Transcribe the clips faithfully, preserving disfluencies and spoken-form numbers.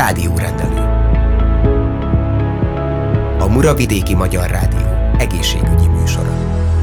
rádiórendelő. A Muravidéki Magyar Rádió egészségügyi műsora.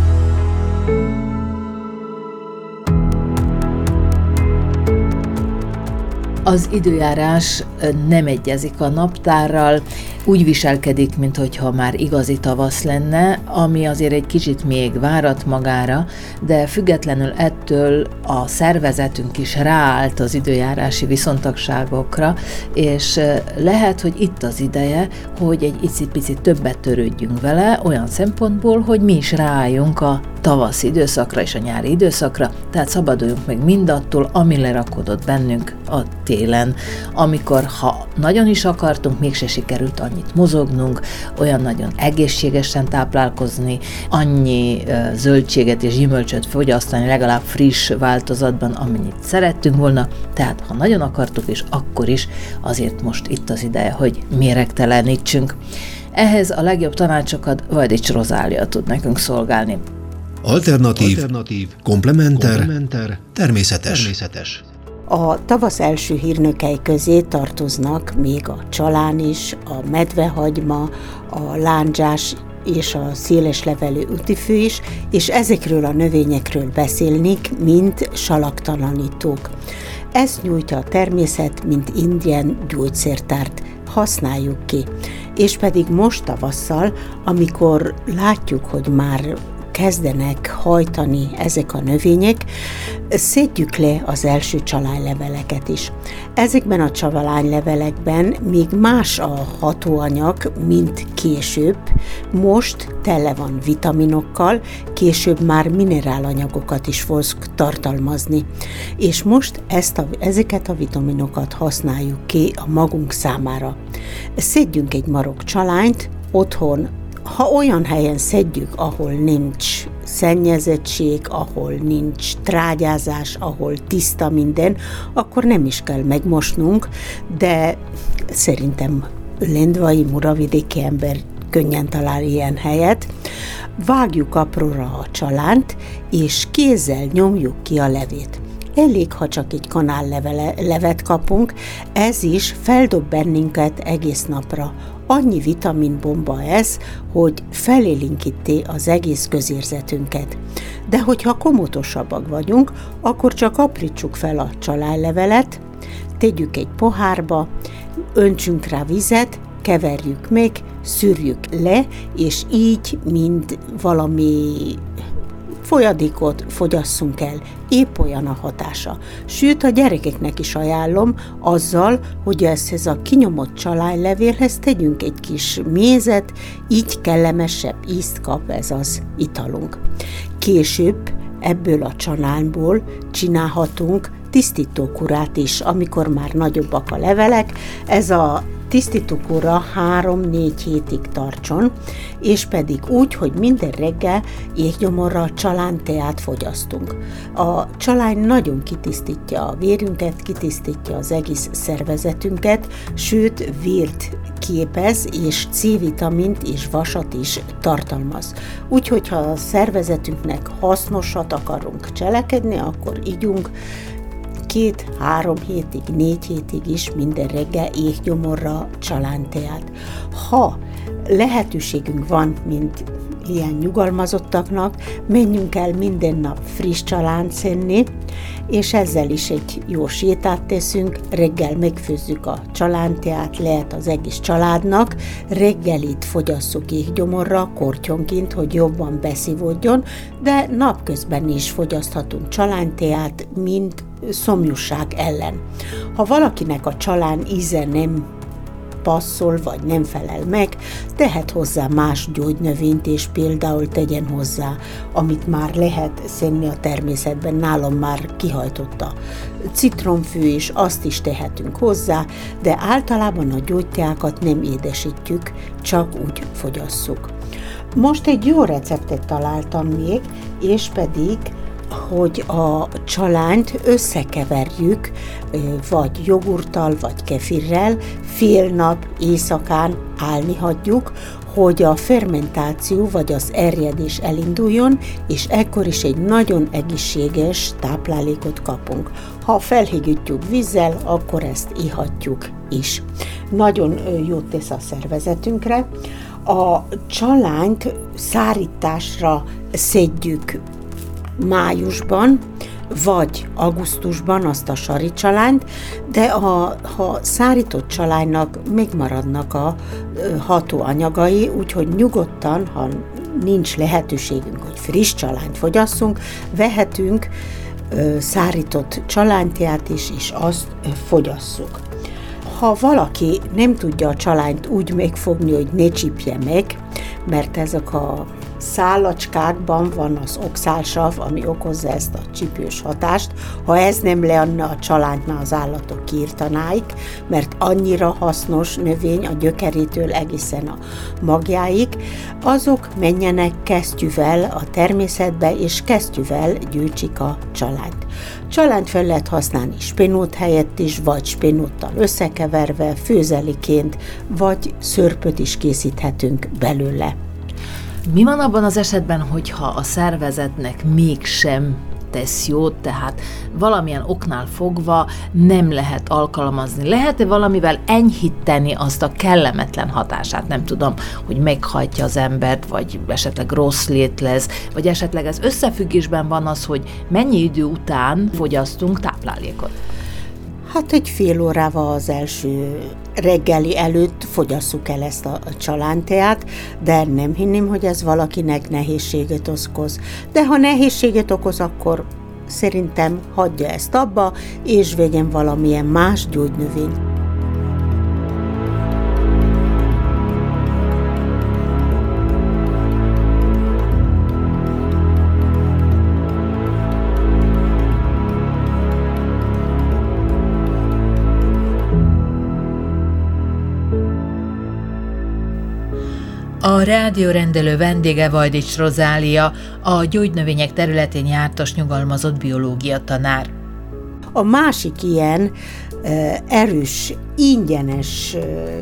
Az időjárás nem egyezik a naptárral, úgy viselkedik, minthogyha már igazi tavasz lenne, ami azért egy kicsit még várat magára, de függetlenül ettől a szervezetünk is ráállt az időjárási viszontagságokra, és lehet, hogy itt az ideje, hogy egy icipicit többet törődjünk vele, olyan szempontból, hogy mi is ráálljunk a tavaszi időszakra és a nyári időszakra, tehát szabaduljunk meg mindattól, ami lerakodott bennünk a télen, amikor, ha nagyon is akartunk, mégse sikerült annyit mozognunk, olyan nagyon egészségesen táplálkozni, annyi uh, zöldséget és gyümölcsöt fogyasztani, legalább friss változatban, amennyit szerettünk volna, tehát ha nagyon akartuk, és akkor is, azért most itt az ideje, hogy méregtelenítsünk. Ehhez a legjobb tanácsokat Vajdics Rozália tud nekünk szolgálni. Alternatív, Alternatív komplementer, komplementer, természetes. természetes. A tavasz első hírnökei közé tartoznak még a csalán is, a medvehagyma, a lándzsás és a széleslevelű utifű is, és ezekről a növényekről beszélnék, mint salagtalanítók. Ezt nyújtja a természet, mint ingyen gyógyszertárt. Használjuk ki. És pedig most tavasszal, amikor látjuk, hogy már kezdenek hajtani ezek a növények, szedjük le az első csalányleveleket is. Ezekben a csalánylevelekben még más a hatóanyag, mint később. Most tele van vitaminokkal, később már minerálanyagokat is fog tartalmazni. És most ezt a, ezeket a vitaminokat használjuk ki a magunk számára. Szedjünk egy marok csalányt otthon, ha olyan helyen szedjük, ahol nincs szennyezettség, ahol nincs trágyázás, ahol tiszta minden, akkor nem is kell megmosnunk, de szerintem lendvai, muravidéki ember könnyen talál ilyen helyet. Vágjuk apróra a csalánt, és kézzel nyomjuk ki a levét. Elég, ha csak egy kanál levele, levet kapunk, ez is feldob bennünket egész napra. Annyi vitaminbomba ez, hogy felélénkíti az egész közérzetünket. De hogyha komotosabbak vagyunk, akkor csak aprítsuk fel a csalánylevelet, tegyük egy pohárba, öntsünk rá vizet, keverjük meg, szűrjük le, és így mind valami folyadékot fogyasszunk el, épp olyan a hatása. Sőt, a gyerekeknek is ajánlom azzal, hogy ehhez a kinyomott csalánylevélhez tegyünk egy kis mézet, így kellemesebb ízt kap ez az italunk. Később ebből a csalányból csinálhatunk tisztítókurát is, amikor már nagyobbak a levelek. Ez a tisztítókúra három-négy hétig tartson, és pedig úgy, hogy minden reggel jéggyomorra csalánteát fogyasztunk. A csalány nagyon kitisztítja a vérünket, kitisztítja az egész szervezetünket, sőt vért képez, és C-vitamint és vasat is tartalmaz. Úgyhogy ha a szervezetünknek hasznosat akarunk cselekedni, akkor ígyunk két-három hétig, négy hétig is minden reggel jéggyomorra csalánteát. Ha lehetőségünk van, mint ilyen nyugalmazottaknak, menjünk el minden nap friss csalánt szedni, és ezzel is egy jó sétát teszünk, reggel megfőzzük a csalánteát, lehet az egész családnak, reggelit fogyasszuk jéggyomorra, kortyonként, hogy jobban beszívódjon, de napközben is fogyaszthatunk csalánteát, mint szomjúság ellen. Ha valakinek a csalán íze nem passzol, vagy nem felel meg, tehet hozzá más gyógynövényt, és például tegyen hozzá, amit már lehet szedni a természetben, nálam már kihajtott a citromfű, és azt is tehetünk hozzá, de általában a gyógyteákat nem édesítjük, csak úgy fogyasszuk. Most egy jó receptet találtam még, és pedig hogy a csalányt összekeverjük, vagy jogurttal, vagy kefirrel, fél nap éjszakán állni hagyjuk, hogy a fermentáció vagy az erjedés elinduljon, és ekkor is egy nagyon egészséges táplálékot kapunk. Ha felhigítjuk vízzel, akkor ezt ihatjuk is. Nagyon jót tesz a szervezetünkre. A csalányt szárításra szedjük májusban, vagy augusztusban azt a saricsalányt, de a, ha szárított csalánynak megmaradnak a hatóanyagai, úgyhogy nyugodtan, ha nincs lehetőségünk, hogy friss csalányt fogyasszunk, vehetünk ö, szárított csalányteát is, és azt ö, fogyasszuk. Ha valaki nem tudja a csalányt úgy megfogni, hogy ne csípje meg, mert ezek a szállacskákban van az oxálsav, ami okozza ezt a csípős hatást. Ha ez nem lenne a csalányt, már az állatok kiirtanáik, mert annyira hasznos növény a gyökerétől egészen a magjáig, azok menjenek kesztyűvel a természetbe, és kesztyűvel gyűjtsék a csalányt. Csalányt fel lehet használni spenót helyett is, vagy spenóttal összekeverve, főzeliként, vagy szörpöt is készíthetünk belőle. Mi van abban az esetben, hogyha a szervezetnek mégsem tesz jót, tehát valamilyen oknál fogva nem lehet alkalmazni? Lehet-e valamivel enyhíteni azt a kellemetlen hatását? Nem tudom, hogy meghajtja az embert, vagy esetleg rossz lét lesz, vagy esetleg ez összefüggésben van az, hogy mennyi idő után fogyasztunk táplálékot? Hát egy fél órával az első reggeli előtt fogyasszuk el ezt a csalánteát, de nem hinném, hogy ez valakinek nehézséget okoz. De ha nehézséget okoz, akkor szerintem hagyja ezt abba, és vegyen valamilyen más gyógynövényt. A rádiórendelő vendége Vajdics Rozália, a gyógynövények területén jártas nyugalmazott biológia tanár. A másik ilyen erős, ingyenes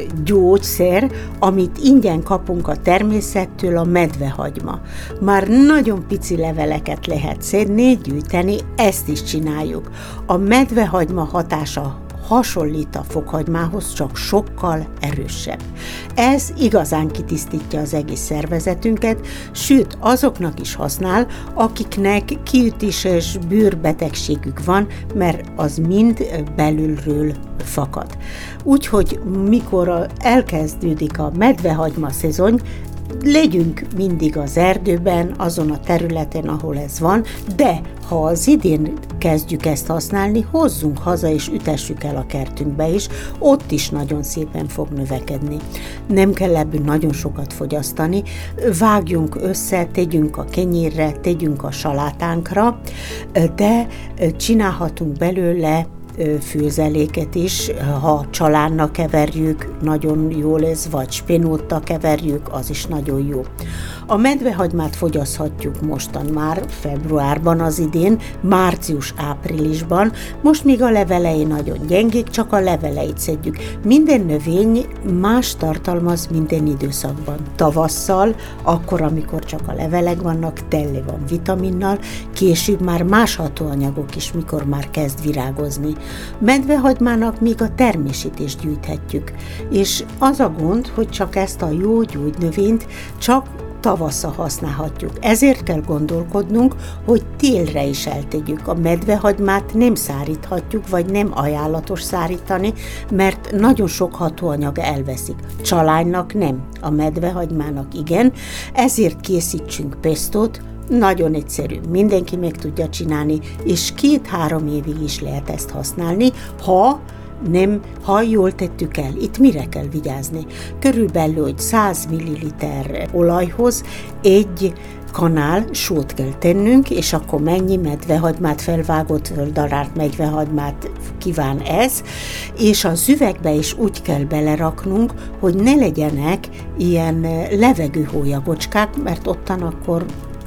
gyógyszer, amit ingyen kapunk a természettől, a medvehagyma. Már nagyon pici leveleket lehet szedni, gyűjteni, ezt is csináljuk. A medvehagyma hatása hasonlít a fokhagymához, csak sokkal erősebb. Ez igazán kitisztítja az egész szervezetünket, sőt, azoknak is használ, akiknek kiütéses bőrbetegségük van, mert az mind belülről fakad. Úgyhogy mikor elkezdődik a medvehagyma szezon, legyünk mindig az erdőben, azon a területen, ahol ez van, de ha az idén kezdjük ezt használni, hozzunk haza és ütessük el a kertünkbe is, ott is nagyon szépen fog növekedni. Nem kell ebből nagyon sokat fogyasztani, vágjunk össze, tegyünk a kenyérre, tegyünk a salátánkra, de csinálhatunk belőle főzeléket is, ha csalánnak keverjük, nagyon jó lesz, vagy spenóttal keverjük, az is nagyon jó. A medvehagymát fogyaszthatjuk mostan már, februárban az idén, március-áprilisban, most még a levelei nagyon gyengék, csak a leveleit szedjük. Minden növény más tartalmaz minden időszakban. Tavasszal, akkor, amikor csak a levelek vannak, tele van vitaminnal, később már más hatóanyagok is, mikor már kezd virágozni. Medvehagymának még a termését is gyűjthetjük. És az a gond, hogy csak ezt a jó gyógynövényt csak tavasszal használhatjuk. Ezért kell gondolkodnunk, hogy télre is eltegyük. A medvehagymát nem száríthatjuk, vagy nem ajánlatos szárítani, mert nagyon sok hatóanyag elveszik. Csalánynak nem, a medvehagymának igen, ezért készítsünk pestót, nagyon egyszerű, mindenki meg tudja csinálni, és két-három évig is lehet ezt használni, ha nem, ha jól tettük el. Itt mire kell vigyázni? Körülbelül, hogy száz milliliter olajhoz egy kanál sót kell tennünk, és akkor mennyi medvehagymát, felvágott földarált medvehagymát kíván ez, és az üvegbe is úgy kell beleraknunk, hogy ne legyenek ilyen levegőhólyagocskák, mert ottan akkor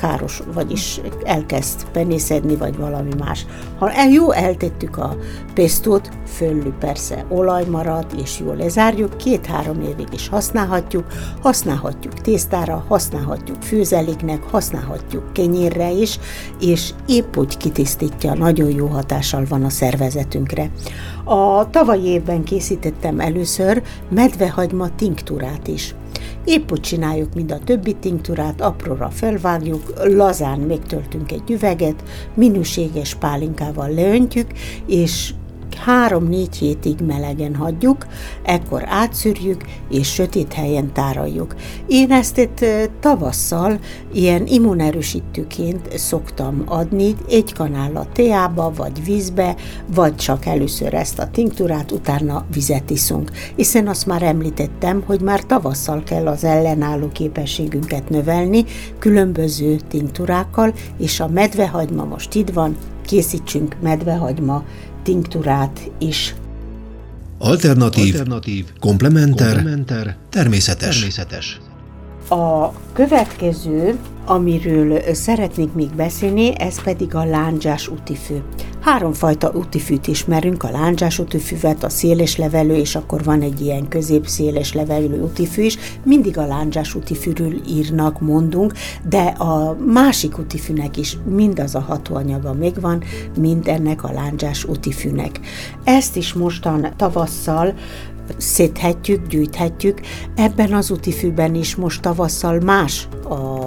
káros, vagyis elkezd penészedni, vagy valami más. Ha el, jó eltettük a pestót, fölül persze olaj marad, és jól lezárjuk, két-három évig is használhatjuk, használhatjuk tésztára, használhatjuk főzeléknek, használhatjuk kenyérre is, és épp úgy kitisztítja, nagyon jó hatással van a szervezetünkre. A tavalyi évben készítettem először medvehagyma tinktúrát is. Épp úgy csináljuk, mint a többi tinktúrát, apróra felvágjuk, lazán megtöltünk egy üveget, minőséges pálinkával leöntjük, és három-négy hétig melegen hagyjuk, ekkor átszűrjük, és sötét helyen tároljuk. Én ezt itt tavasszal ilyen immunerősítőként szoktam adni, egy kanállal teába, vagy vízbe, vagy csak először ezt a tinktúrát, utána vizet iszunk. Hiszen azt már említettem, hogy már tavasszal kell az ellenálló képességünket növelni, különböző tinktúrákkal, és a medvehagyma most itt van, készítsünk medvehagyma tinktúrát is. Alternatív, Alternatív komplementer, komplementer természetes. természetes. A következő, amiről szeretnék még beszélni, ez pedig a lándzsás útifű. Háromfajta útifűt ismerünk, a lándzsás útifűvet, a széles levelű, és akkor van egy ilyen középszéles levelű útifű is. Mindig a lándzsás útifűről írnak, mondunk, de a másik útifűnek is mindaz a hatóanyaga megvan, mint ennek a lándzsás útifűnek. Ezt is mostan tavasszal szedhetjük, gyűjthetjük. Ebben az útifűben is most tavasszal más a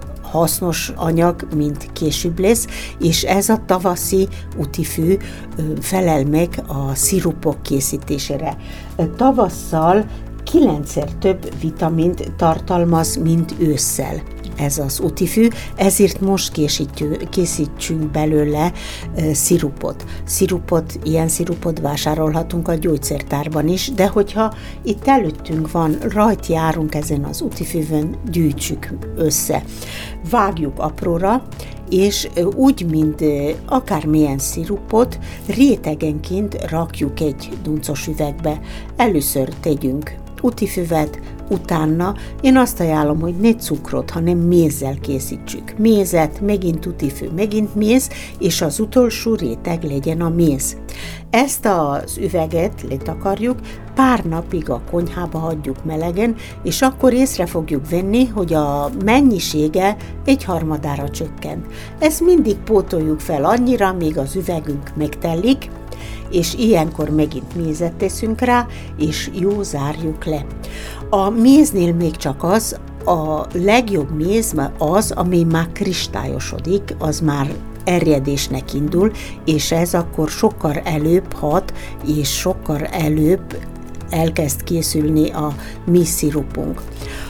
hasznos anyag, mint később lesz, és ez a tavaszi útifű felel meg a szirupok készítésére. Tavasszal kilencszer több vitamint tartalmaz, mint ősszel ez az útifű, ezért most készítjük, készítsünk belőle e, szirupot. Szirupot, ilyen szirupot vásárolhatunk a gyógyszertárban is, de hogyha itt előttünk van, rajt járunk ezen az útifűvön, gyűjtsük össze. Vágjuk apróra, és úgy, mint akármilyen szirupot, rétegenként rakjuk egy duncos üvegbe. Először tegyünk útifüvet, utána én azt ajánlom, hogy ne cukrot, hanem mézzel készítsük. Mézet, megint útifű, megint méz, és az utolsó réteg legyen a méz. Ezt az üveget letakarjuk, pár napig a konyhába hagyjuk melegen, és akkor észre fogjuk venni, hogy a mennyisége egy harmadára csökkent. Ezt mindig pótoljuk fel annyira, míg az üvegünk megtelik, és ilyenkor megint mézet teszünk rá, és jó zárjuk le. A méznél még csak az, a legjobb méz az, ami már kristályosodik, az már erjedésnek indul, és ez akkor sokkal előbb hat, és sokkal előbb elkezd készülni a mi szirupunk.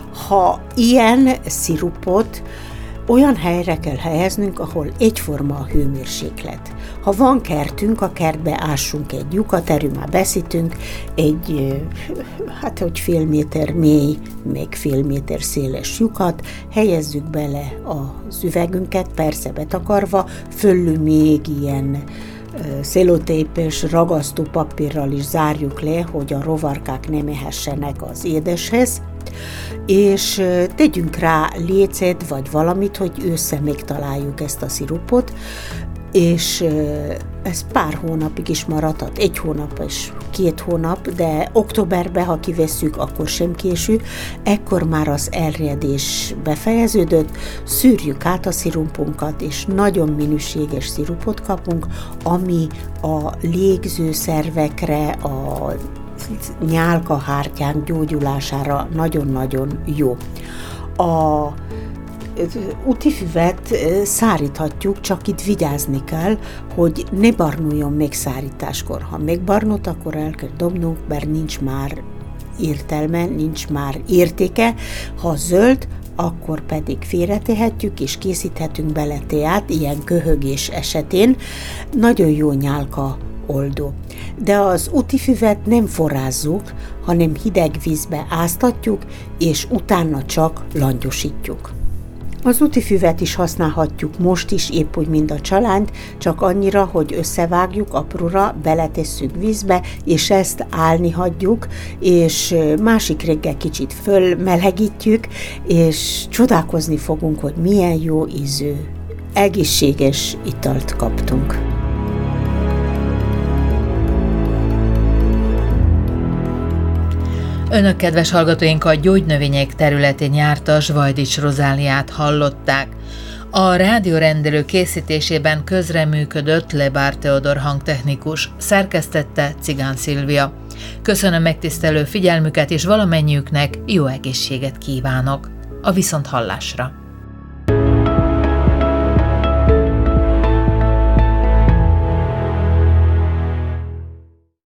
Ha ilyen szirupot olyan helyre kell helyeznünk, ahol egyforma a hőmérséklet. Ha van kertünk, a kertbe ássunk egy lyukat, erről már beszéltünk, egy, hát hogy fél méter mély, még fél méter széles lyukat, helyezzük bele az üvegünket, persze betakarva, fölül még ilyen szelotépes ragasztó papírral is zárjuk le, hogy a rovarkák nem ehessenek az édeshez, és tegyünk rá lécet vagy valamit, hogy össze megtaláljuk ezt a szirupot, és ez pár hónapig is maradhat, egy hónap és két hónap, de októberben, ha kivesszük, akkor sem késő, ekkor már az erjedés befejeződött, szűrjük át a szirupunkat, és nagyon minőséges szirupot kapunk, ami a légzőszervekre, a nyálkahártyánk gyógyulására nagyon-nagyon jó. A útifüvet száríthatjuk, csak itt vigyázni kell, hogy ne barnuljon meg szárításkor. Ha megbarnult, akkor el kell dobnunk, mert nincs már értelme, nincs már értéke. Ha zöld, akkor pedig félretehetjük, és készíthetünk bele teát, ilyen köhögés esetén. Nagyon jó nyálka oldó. De az útifüvet nem forrázzuk, hanem hideg vízbe áztatjuk, és utána csak langyosítjuk. Az útifüvet is használhatjuk most is, épp úgy, mint a csalánt, csak annyira, hogy összevágjuk apróra, beletesszük vízbe, és ezt állni hagyjuk, és másik reggel kicsit fölmelegítjük, és csodálkozni fogunk, hogy milyen jó ízű, egészséges italt kaptunk. Önök, kedves hallgatóink, a gyógynövények területén jártas Vajdics Rozáliát hallották. A rádiórendelő készítésében közreműködött Lebár Teodor hangtechnikus, szerkesztette Cigán Szilvia. Köszönöm megtisztelő figyelmüket, és valamennyiüknek jó egészséget kívánok. A viszonthallásra!